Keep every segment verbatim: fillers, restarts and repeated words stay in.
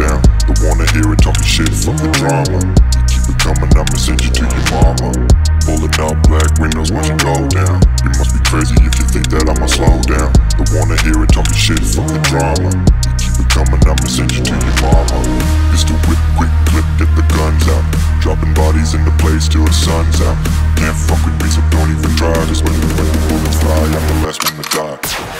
down. Don't wanna hear it talking shit, fuck the drama. You keep it coming, I'ma send you to your mama. Pulling up black windows, watch it go down. You must be crazy if you think that I'ma slow down. Don't wanna hear it talking shit, fuck the drama. You keep it coming, I'ma send you to your mama. Pistol whip, quick clip, get the guns out. Dropping bodies in the place till the sun's out. Can't fuck with me, so don't even try. Just when the, when the bullets fly, I'm the last one to die.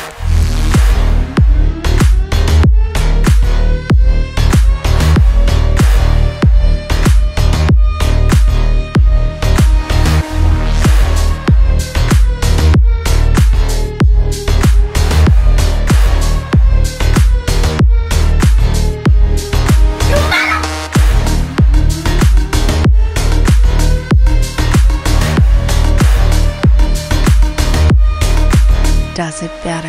Does it better.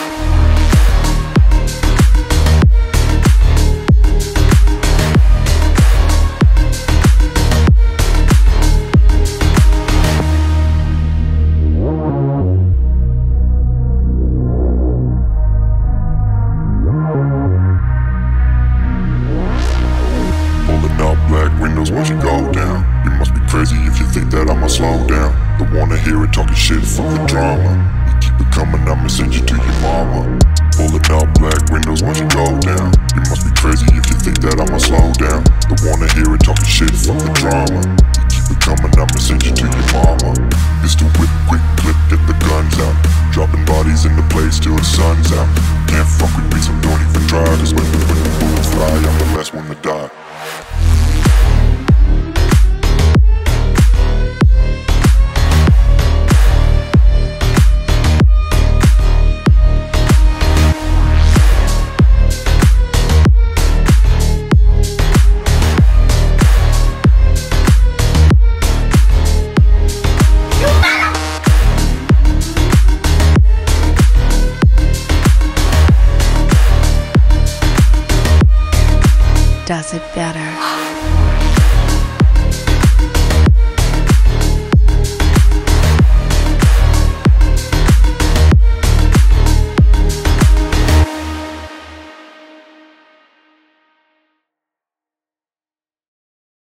Pulling up black windows, watch it go down. You must be crazy if you think that I'ma slow down. Don't wanna hear it talking shit, fuck the drama. Keep it coming, I'ma send you to your mama. Pulling up black windows, watch it go down. You must be crazy if you think that I'ma slow down. Don't wanna hear it talking shit, fuck the drama. Keep it coming, I'ma send you to your mama. Pistol whip, quick clip, get the guns out. Dropping bodies in the place till the sun's out. Can't fuck with me, so don't even try. Just when the, when the bullets fly, I'm the last one to die. Does it better.